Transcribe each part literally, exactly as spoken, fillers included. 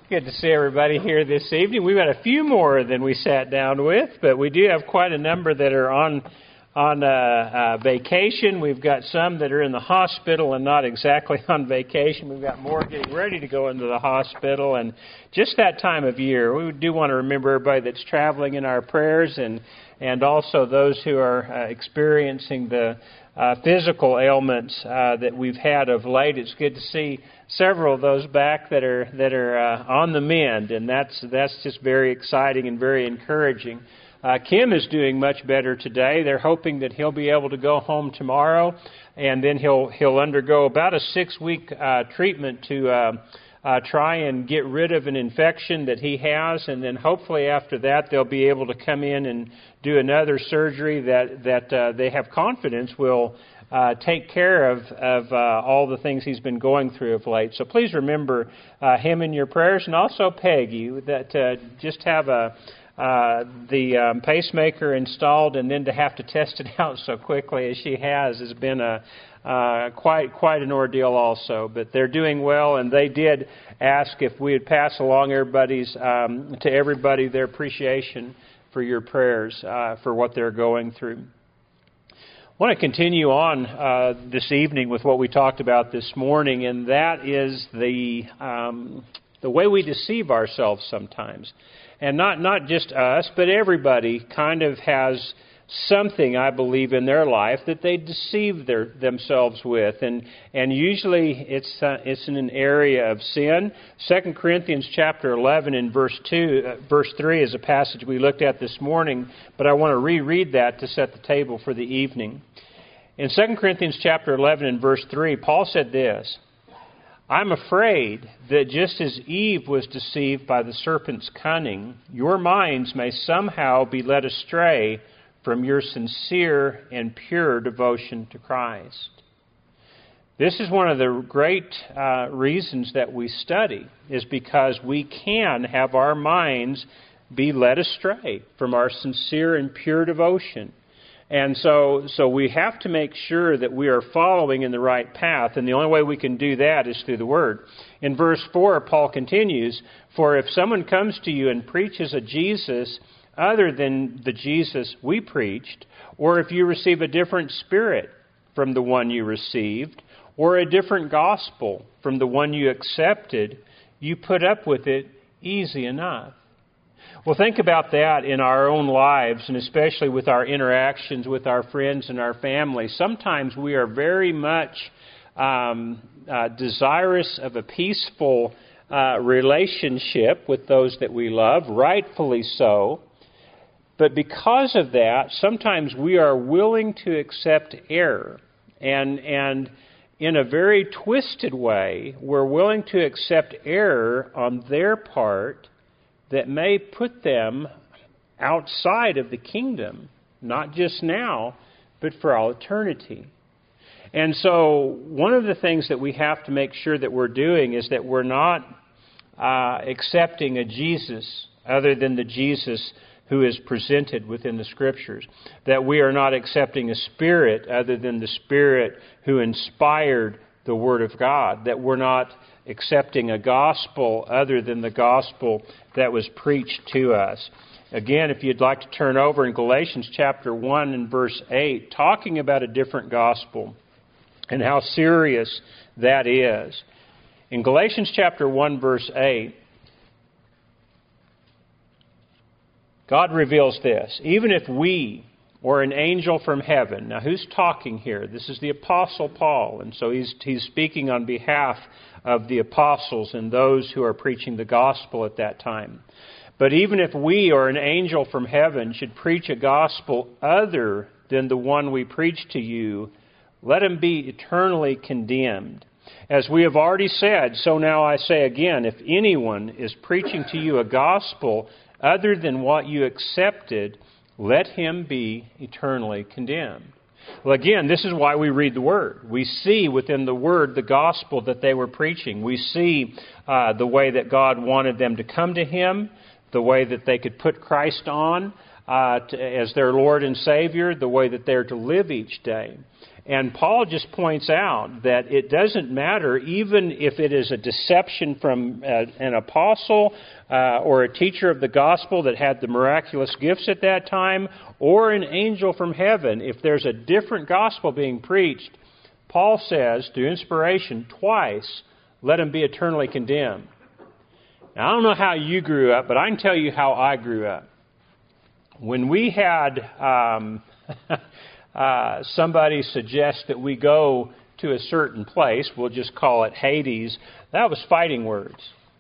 Good to see everybody here this evening. We've got a few more than we sat down with, but we do have quite a number that are on on uh, uh, vacation. We've got some that are in the hospital and not exactly on vacation. We've got more getting ready to go into the hospital, and just that time of year, we do want to remember everybody that's traveling in our prayers, and and also those who are uh, experiencing the uh, physical ailments uh, that we've had of late. It's good to see several of those back that are that are uh, on the mend, and that's that's just very exciting and very encouraging. Uh, Kim is doing much better today. They're hoping that he'll be able to go home tomorrow, and then he'll he'll undergo about a six-week uh, treatment to uh, uh, try and get rid of an infection that he has, and then hopefully after that they'll be able to come in and do another surgery that that uh, they have confidence will Uh, take care of, of uh, all the things he's been going through of late. So please remember uh, him in your prayers, and also Peggy, that uh, just have a uh, the um, pacemaker installed, and then to have to test it out so quickly as she has has been a uh, quite quite an ordeal also. But they're doing well, and they did ask if we would pass along everybody's um, to everybody their appreciation for your prayers uh, for what they're going through. I want to continue on uh, this evening with what we talked about this morning, and that is the um, the way we deceive ourselves sometimes. And not, not just us, but everybody kind of has something, I believe, in their life that they deceive their, themselves with. And and usually it's uh, it's in an area of sin. Second Corinthians chapter eleven and verse two, uh, verse three is a passage we looked at this morning, but I want to reread that to set the table for the evening. In Second Corinthians chapter eleven and verse three, Paul said this: "I'm afraid that just as Eve was deceived by the serpent's cunning, your minds may somehow be led astray from your sincere and pure devotion to Christ." This is one of the great uh, reasons that we study, is because we can have our minds be led astray from our sincere and pure devotion. And so so we have to make sure that we are following in the right path, and the only way we can do that is through the Word. In verse four, Paul continues, "For if someone comes to you and preaches a Jesus other than the Jesus we preached, or if you receive a different spirit from the one you received, or a different gospel from the one you accepted, you put up with it easy enough." Well, think about that in our own lives, and especially with our interactions with our friends and our family. Sometimes we are very much um, uh, desirous of a peaceful uh, relationship with those that we love, rightfully so. But because of that, sometimes we are willing to accept error. And and in a very twisted way, we're willing to accept error on their part that may put them outside of the kingdom, not just now, but for all eternity. And so one of the things that we have to make sure that we're doing is that we're not uh, accepting a Jesus other than the Jesus who is presented within the Scriptures, that we are not accepting a spirit other than the Spirit who inspired the Word of God, that we're not accepting a gospel other than the gospel that was preached to us. Again, if you'd like to turn over in Galatians chapter one and verse eight, talking about a different gospel and how serious that is. In Galatians chapter one verse eight, God reveals this: "Even if we or an angel from heaven." Now, who's talking here? This is the Apostle Paul, and so he's he's speaking on behalf of the apostles and those who are preaching the gospel at that time. "But even if we or an angel from heaven should preach a gospel other than the one we preach to you, let him be eternally condemned. As we have already said, so now I say again, if anyone is preaching to you a gospel other than what you accepted, let him be eternally condemned." Well, again, this is why we read the Word. We see within the Word the gospel that they were preaching. We see uh, the way that God wanted them to come to Him, the way that they could put Christ on uh, to, as their Lord and Savior, the way that they're to live each day. And Paul just points out that it doesn't matter, even if it is a deception from uh, an apostle uh, or a teacher of the gospel that had the miraculous gifts at that time, or an angel from heaven. If there's a different gospel being preached, Paul says, through inspiration, twice, let him be eternally condemned. Now, I don't know how you grew up, but I can tell you how I grew up. When we had um, uh, somebody suggest that we go to a certain place, we'll just call it Hades, that was fighting words.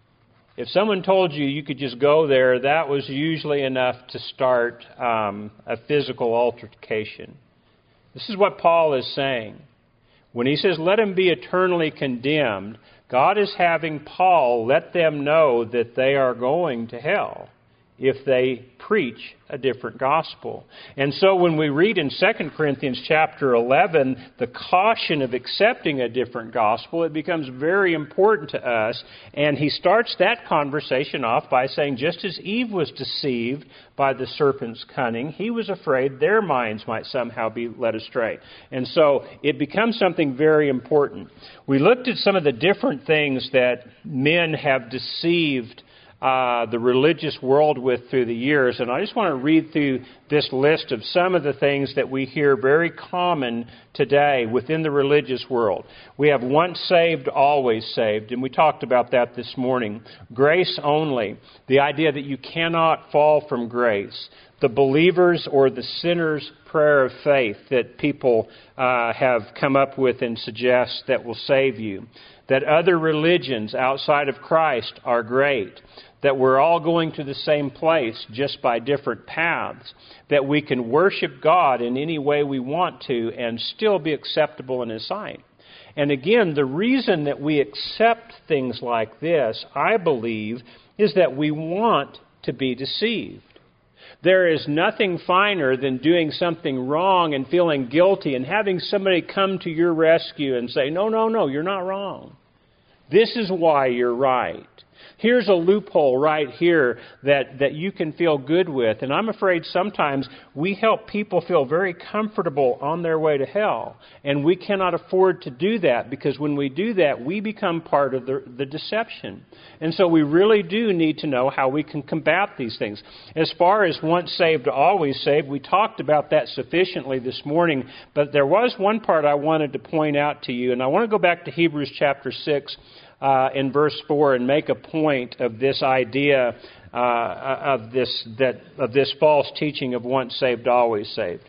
If someone told you you could just go there, that was usually enough to start um, a physical altercation. This is what Paul is saying. When he says, let him be eternally condemned, God is having Paul let them know that they are going to hell if they preach a different gospel. And so when we read in Second Corinthians chapter eleven the caution of accepting a different gospel, it becomes very important to us. And he starts that conversation off by saying, just as Eve was deceived by the serpent's cunning, he was afraid their minds might somehow be led astray. And so it becomes something very important. We looked at some of the different things that men have deceived Uh, the religious world with through the years. And I just want to read through this list of some of the things that we hear very common today within the religious world. We have once saved, always saved, and we talked about that this morning. Grace only, the idea that you cannot fall from grace. The believer's or the sinner's prayer of faith that people uh, have come up with and suggest that will save you. That other religions outside of Christ are great. That we're all going to the same place just by different paths. That we can worship God in any way we want to and still be acceptable in His sight. And again, the reason that we accept things like this, I believe, is that we want to be deceived. There is nothing finer than doing something wrong and feeling guilty and having somebody come to your rescue and say, no, no, no, you're not wrong. This is why you're right. Here's a loophole right here that, that you can feel good with. And I'm afraid sometimes we help people feel very comfortable on their way to hell. And we cannot afford to do that, because when we do that, we become part of the, the deception. And so we really do need to know how we can combat these things. As far as once saved, always saved, we talked about that sufficiently this morning. But there was one part I wanted to point out to you. And I want to go back to Hebrews chapter six. Uh, in verse four, and make a point of this idea uh, of this that of this false teaching of once saved, always saved.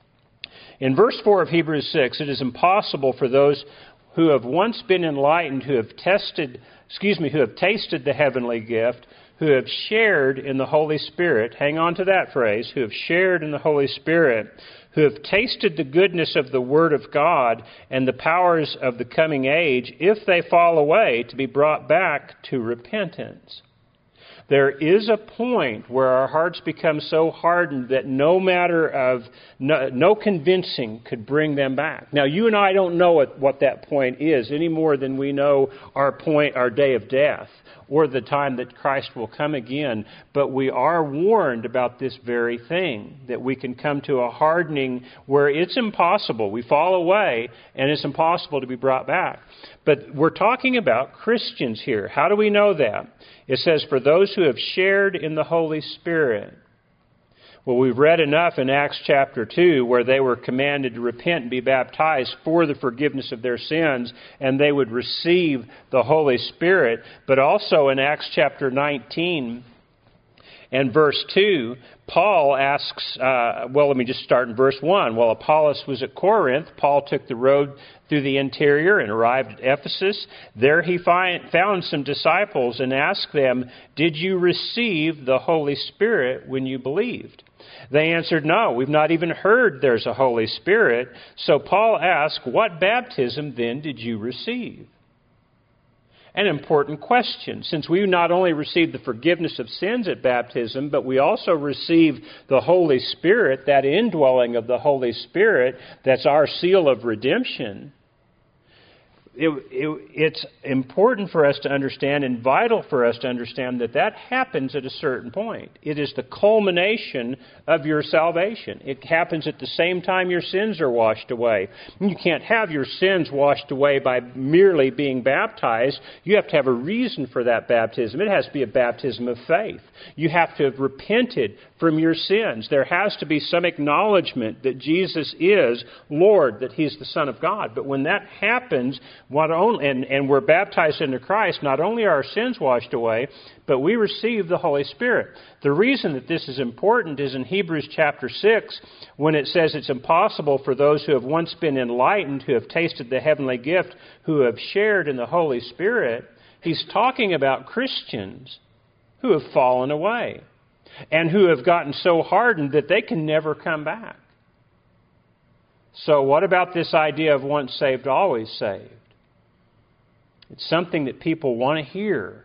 In verse four of Hebrews six, it is impossible for those who have once been enlightened, who have tested, excuse me, who have tasted the heavenly gift, who have shared in the Holy Spirit. Hang on to that phrase, who have shared in the Holy Spirit, who have tasted the goodness of the Word of God and the powers of the coming age, if they fall away, to be brought back to repentance. There is a point where our hearts become so hardened that no matter of, no, no convincing could bring them back. Now, you and I don't know what, what that point is any more than we know our point, our day of death, or the time that Christ will come again. But we are warned about this very thing, that we can come to a hardening where it's impossible. We fall away, and it's impossible to be brought back. But we're talking about Christians here. How do we know that? It says, for those who have shared in the Holy Spirit. Well, we've read enough in Acts chapter two where they were commanded to repent and be baptized for the forgiveness of their sins, and they would receive the Holy Spirit. But also in Acts chapter nineteen and verse two, Paul asks, uh, well, let me just start in verse one. While Apollos was at Corinth, Paul took the road through the interior and arrived at Ephesus. There he find, found some disciples and asked them, did you receive the Holy Spirit when you believed? They answered, no, we've not even heard there's a Holy Spirit. So Paul asked, what baptism then did you receive? An important question, since we not only receive the forgiveness of sins at baptism, but we also receive the Holy Spirit, that indwelling of the Holy Spirit, that's our seal of redemption. it, it, it's important for us to understand and vital for us to understand that that happens at a certain point. It is the culmination of your salvation. It happens at the same time your sins are washed away. You can't have your sins washed away by merely being baptized. You have to have a reason for that baptism. It has to be a baptism of faith. You have to have repented from your sins. There has to be some acknowledgement that Jesus is Lord, that He's the Son of God. But when that happens, what only, and, and we're baptized into Christ, not only are our sins washed away, but we receive the Holy Spirit. The reason that this is important is in Hebrews chapter six, when it says it's impossible for those who have once been enlightened, who have tasted the heavenly gift, who have shared in the Holy Spirit. He's talking about Christians who have fallen away and who have gotten so hardened that they can never come back. So what about this idea of once saved, always saved? It's something that people want to hear,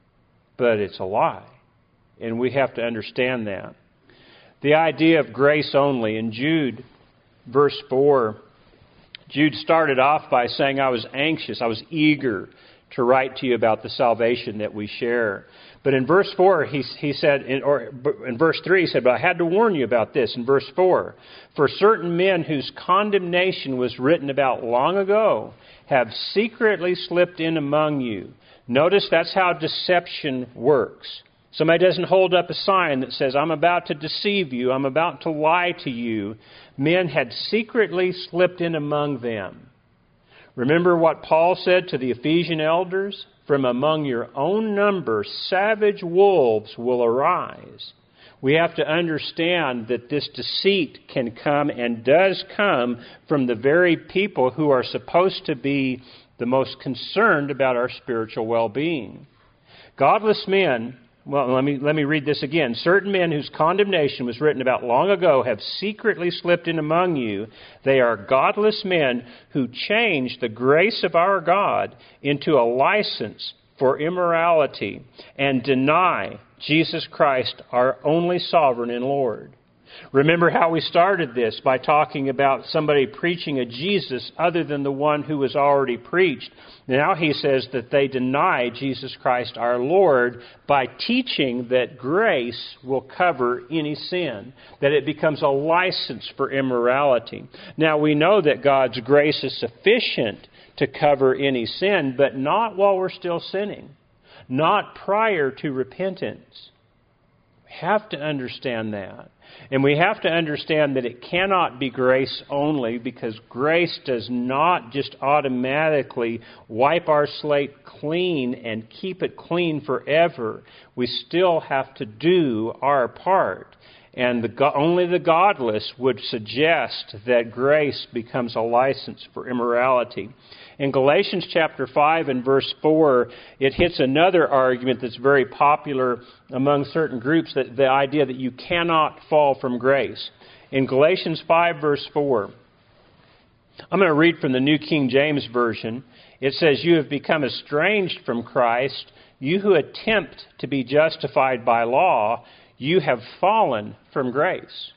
but it's a lie. And we have to understand that. The idea of grace only. In Jude, verse four, Jude started off by saying, I was anxious, I was eager to write to you about the salvation that we share. But in verse four, he, he said, in, or in verse three, he said, but I had to warn you about this. In verse four, for certain men whose condemnation was written about long ago have secretly slipped in among you. Notice that's how deception works. Somebody doesn't hold up a sign that says, I'm about to deceive you, I'm about to lie to you. Men had secretly slipped in among them. Remember what Paul said to the Ephesian elders? From among your own number, savage wolves will arise. We have to understand that this deceit can come and does come from the very people who are supposed to be the most concerned about our spiritual well-being. Godless men, well, let me let me read this again. Certain men whose condemnation was written about long ago have secretly slipped in among you. They are godless men who change the grace of our God into a license for immorality and deny Jesus Christ, our only sovereign and Lord. Remember how we started this by talking about somebody preaching a Jesus other than the one who was already preached. Now he says that they deny Jesus Christ our Lord by teaching that grace will cover any sin, that it becomes a license for immorality. Now we know that God's grace is sufficient to cover any sin, but not while we're still sinning, not prior to repentance. We have to understand that. And we have to understand that it cannot be grace only, because grace does not just automatically wipe our slate clean and keep it clean forever. We still have to do our part. And the, only the godless would suggest that grace becomes a license for immorality. In Galatians chapter five and verse four, it hits another argument that's very popular among certain groups, that the idea that you cannot fall from grace. In Galatians five verse four, I'm going to read from the New King James Version. It says, you have become estranged from Christ, you who attempt to be justified by law, you have fallen from grace.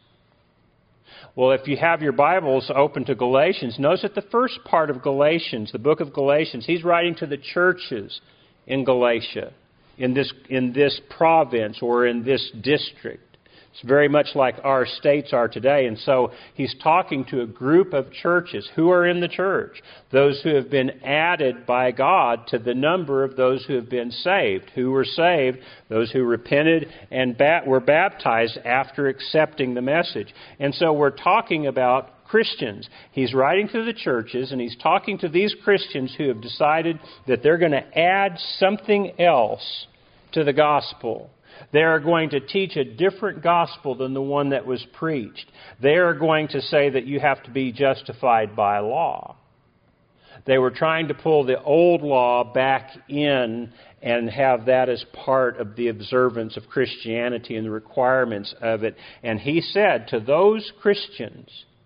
Well, if you have your Bibles open to Galatians, notice that the first part of Galatians, the book of Galatians, he's writing to the churches in Galatia, in this in this province or in this district. It's very much like our states are today. And so he's talking to a group of churches who are in the church, those who have been added by God to the number of those who have been saved. Who were saved? Those who repented and bat- were baptized after accepting the message. And so we're talking about Christians. He's writing to the churches, and he's talking to these Christians who have decided that they're going to add something else to the gospel. They are going to teach a different gospel than the one that was preached. They are going to say that you have to be justified by law. They were trying to pull the old law back in and have that as part of the observance of Christianity and the requirements of it. And he said to those Christians,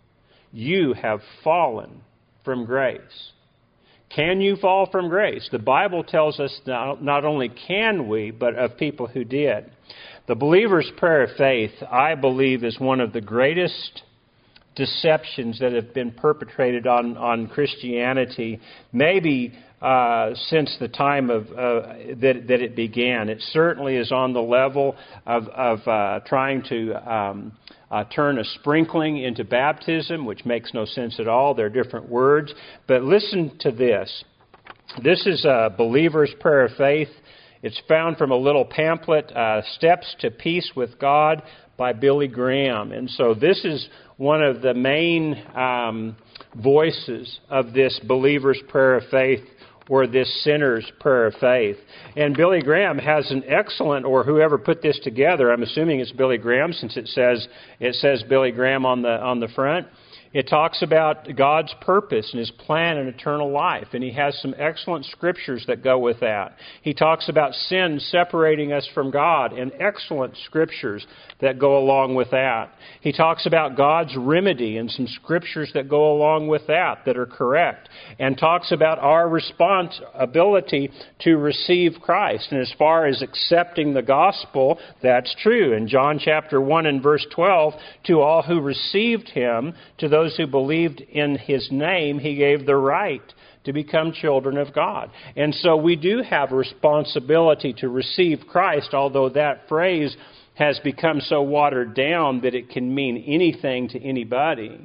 you have fallen from grace. Can you fall from grace? The Bible tells us not, not only can we, but of people who did. The believer's prayer of faith, I believe, is one of the greatest deceptions that have been perpetrated on, on Christianity, maybe uh, since the time of uh, that, that it began. It certainly is on the level of, of uh, trying to um, uh, turn a sprinkling into baptism, which makes no sense at all. They're different words. But listen to this. This is a believer's prayer of faith. It's found from a little pamphlet, uh, Steps to Peace with God by Billy Graham. And so this is one of the main um, voices of this believer's prayer of faith, or this sinner's prayer of faith. And Billy Graham has an excellent, or whoever put this together, I'm assuming it's Billy Graham since it says it says Billy Graham on the on the front. It talks about God's purpose and His plan in eternal life, and he has some excellent scriptures that go with that. He talks about sin separating us from God, and excellent scriptures that go along with that. He talks about God's remedy and some scriptures that go along with that that are correct, and talks about our responsibility to receive Christ. And as far as accepting the gospel, that's true. In John chapter one and verse twelve, to all who received Him, to those who believed in His name, He gave the right to become children of God. And so we do have a responsibility to receive Christ, although that phrase has become so watered down that it can mean anything to anybody.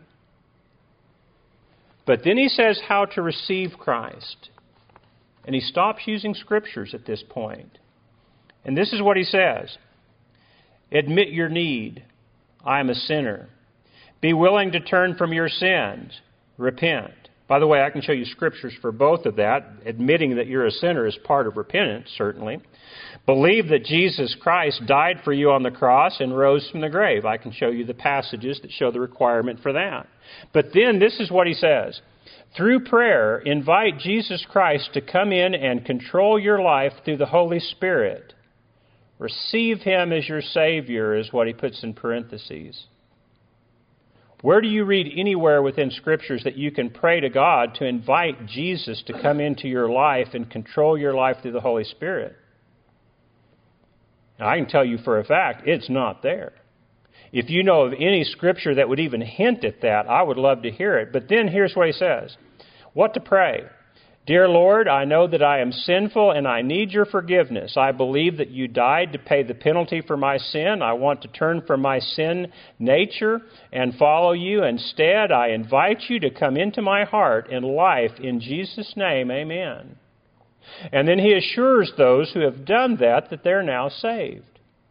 But then he says how to receive Christ. And he stops using scriptures at this point. And this is what he says. Admit your need. I am a sinner. Be willing to turn from your sins. Repent. By the way, I can show you scriptures for both of that. Admitting that you're a sinner is part of repentance, certainly. Believe that Jesus Christ died for you on the cross and rose from the grave. I can show you the passages that show the requirement for that. But then this is what he says. Through prayer, invite Jesus Christ to come in and control your life through the Holy Spirit. Receive Him as your Savior is what he puts in parentheses. Where do you read anywhere within Scriptures that you can pray to God to invite Jesus to come into your life and control your life through the Holy Spirit? Now, I can tell you for a fact, it's not there. If you know of any Scripture that would even hint at that, I would love to hear it. But then here's what he says. What to pray? Dear Lord, I know that I am sinful and I need your forgiveness. I believe that you died to pay the penalty for my sin. I want to turn from my sin nature and follow you. Instead, I invite you to come into my heart and life in Jesus' name. Amen. And then he assures those who have done that that they're now saved.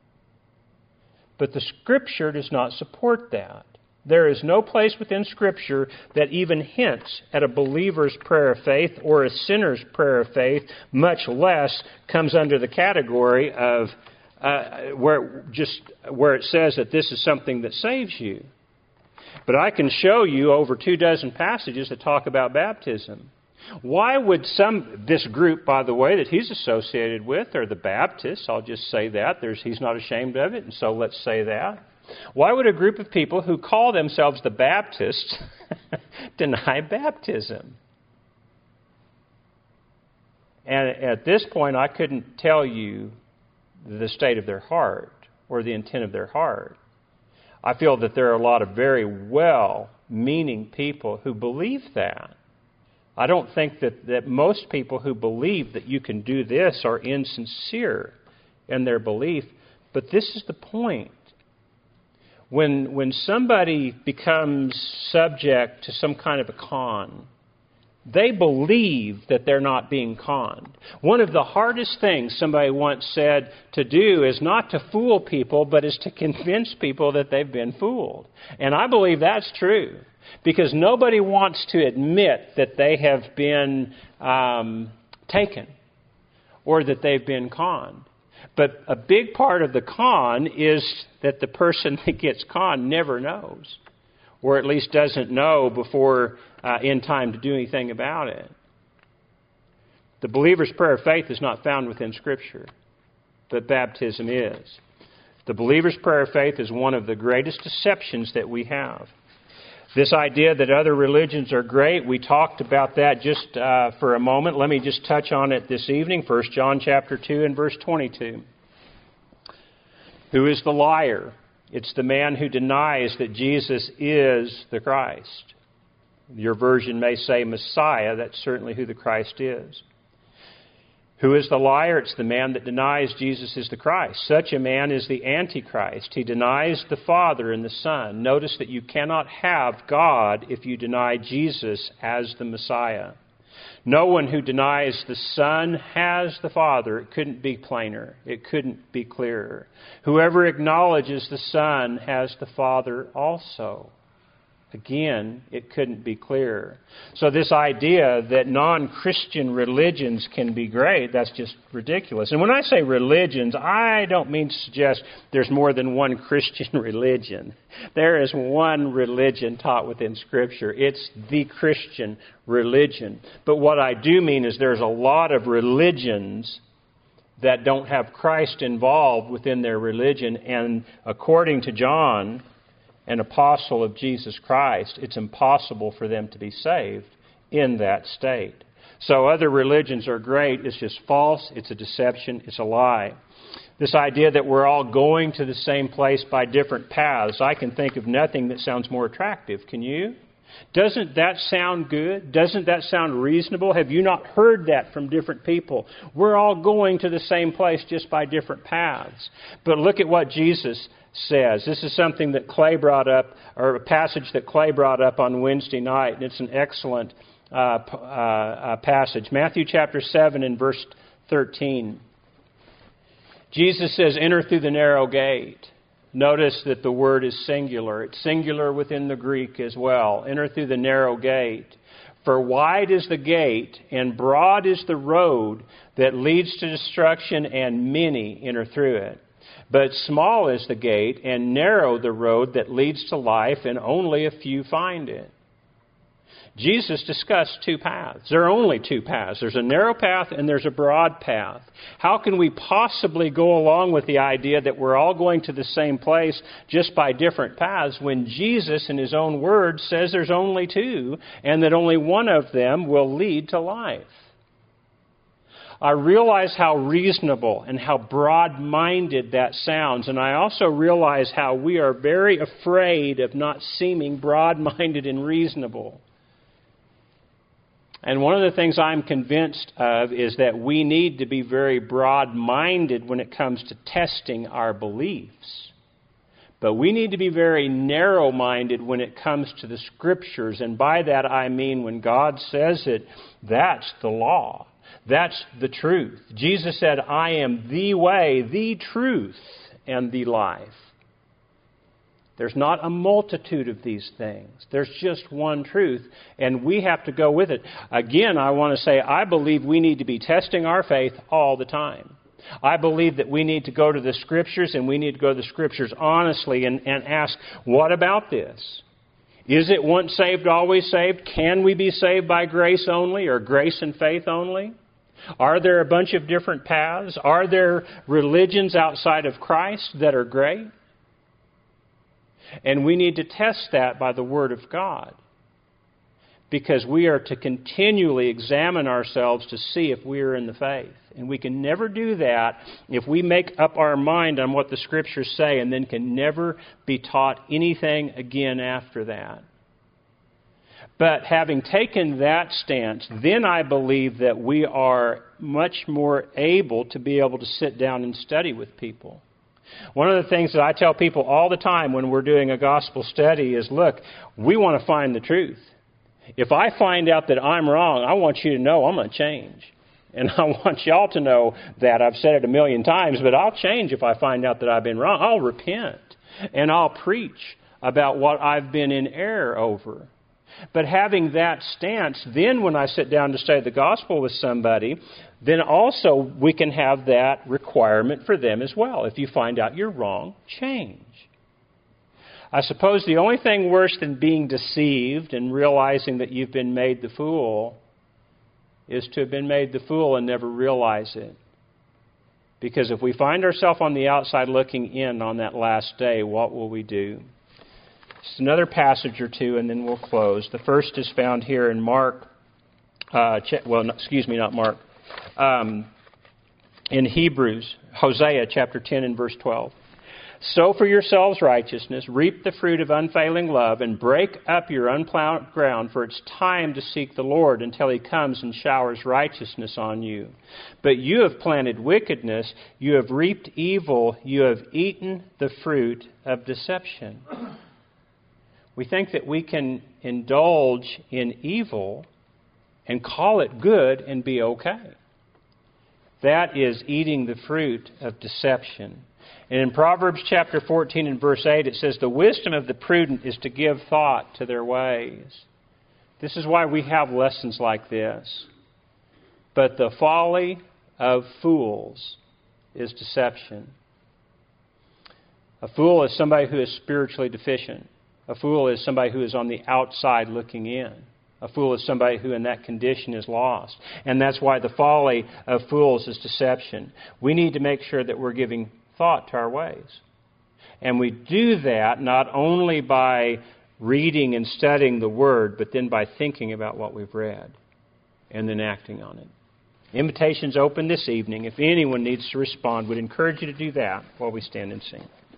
But the Scripture does not support that. There is no place within Scripture that even hints at a believer's prayer of faith or a sinner's prayer of faith, much less comes under the category of uh, where just where it says that this is something that saves you. But I can show you over two dozen passages that talk about baptism. Why would some, this group, by the way, that he's associated with, are the Baptists, I'll just say that, There's, he's not ashamed of it, and so let's say that. Why would a group of people who call themselves the Baptists deny baptism? And at this point, I couldn't tell you the state of their heart or the intent of their heart. I feel that there are a lot of very well-meaning people who believe that. I don't think that, that most people who believe that you can do this are insincere in their belief, but this is the point. When when somebody becomes subject to some kind of a con, they believe that they're not being conned. One of the hardest things somebody once said to do is not to fool people, but is to convince people that they've been fooled. And I believe that's true, because nobody wants to admit that they have been um, taken or that they've been conned. But a big part of the con is that the person that gets conned never knows, or at least doesn't know before uh, in time to do anything about it. The believer's prayer of faith is not found within Scripture, but baptism is. The believer's prayer of faith is one of the greatest deceptions that we have. This idea that other religions are great, we talked about that just uh, for a moment. Let me just touch on it this evening. First John chapter two and verse twenty-two. Who is the liar? It's the man who denies that Jesus is the Christ. Your version may say Messiah. That's certainly who the Christ is. Who is the liar? It's the man that denies Jesus is the Christ. Such a man is the Antichrist. He denies the Father and the Son. Notice that you cannot have God if you deny Jesus as the Messiah. No one who denies the Son has the Father. It couldn't be plainer. It couldn't be clearer. Whoever acknowledges the Son has the Father also. Again, it couldn't be clearer. So this idea that non-Christian religions can be great, that's just ridiculous. And when I say religions, I don't mean to suggest there's more than one Christian religion. There is one religion taught within Scripture. It's the Christian religion. But what I do mean is there's a lot of religions that don't have Christ involved within their religion. And according to John, an apostle of Jesus Christ, it's impossible for them to be saved in that state. So other religions are great. It's just false. It's a deception. It's a lie. This idea that we're all going to the same place by different paths, I can think of nothing that sounds more attractive. Can you? Doesn't that sound good? Doesn't that sound reasonable? Have you not heard that from different people? We're all going to the same place just by different paths. But look at what Jesus says. This is something that Clay brought up, or a passage that Clay brought up on Wednesday night, and it's an excellent uh, uh, uh, passage. Matthew chapter seven and verse thirteen. Jesus says, "Enter through the narrow gate." Notice that the word is singular. It's singular within the Greek as well. Enter through the narrow gate. For wide is the gate, and broad is the road that leads to destruction, and many enter through it. But small is the gate, and narrow the road that leads to life, and only a few find it. Jesus discussed two paths. There are only two paths. There's a narrow path and there's a broad path. How can we possibly go along with the idea that we're all going to the same place just by different paths when Jesus, in His own words, says there's only two and that only one of them will lead to life? I realize how reasonable and how broad-minded that sounds, and I also realize how we are very afraid of not seeming broad-minded and reasonable. And one of the things I'm convinced of is that we need to be very broad-minded when it comes to testing our beliefs. But we need to be very narrow-minded when it comes to the Scriptures, and by that I mean when God says it, that's the law. That's the truth. Jesus said, "I am the way, the truth, and the life." There's not a multitude of these things. There's just one truth, and we have to go with it. Again, I want to say, I believe we need to be testing our faith all the time. I believe that we need to go to the Scriptures, and we need to go to the Scriptures honestly and, and ask, what about this? Is it once saved, always saved? Can we be saved by grace only or grace and faith only? Are there a bunch of different paths? Are there religions outside of Christ that are great? And we need to test that by the Word of God, because we are to continually examine ourselves to see if we are in the faith. And we can never do that if we make up our mind on what the Scriptures say and then can never be taught anything again after that. But having taken that stance, then I believe that we are much more able to be able to sit down and study with people. One of the things that I tell people all the time when we're doing a gospel study is, look, we want to find the truth. If I find out that I'm wrong, I want you to know I'm going to change. And I want y'all to know that. I've said it a million times, but I'll change if I find out that I've been wrong. I'll repent, and I'll preach about what I've been in error over. But having that stance, then when I sit down to study the gospel with somebody, then also we can have that requirement for them as well. If you find out you're wrong, change. I suppose the only thing worse than being deceived and realizing that you've been made the fool is to have been made the fool and never realize it. Because if we find ourselves on the outside looking in on that last day, what will we do? Just another passage or two, and then we'll close. The first is found here in Mark. Uh, well, no, excuse me, not Mark. Um, in Hebrews, Hosea chapter ten and verse twelve. Sow for yourselves righteousness, reap the fruit of unfailing love, and break up your unplowed ground, for it's time to seek the Lord until He comes and showers righteousness on you. But you have planted wickedness, you have reaped evil, you have eaten the fruit of deception. We think that we can indulge in evil and call it good and be okay. That is eating the fruit of deception. And in Proverbs chapter fourteen and verse eight, it says, "The wisdom of the prudent is to give thought to their ways." This is why we have lessons like this. But the folly of fools is deception. A fool is somebody who is spiritually deficient. A fool is somebody who is on the outside looking in. A fool is somebody who in that condition is lost. And that's why the folly of fools is deception. We need to make sure that we're giving thought to our ways. And we do that not only by reading and studying the Word, but then by thinking about what we've read and then acting on it. Invitation's open this evening. If anyone needs to respond, we'd encourage you to do that while we stand and sing.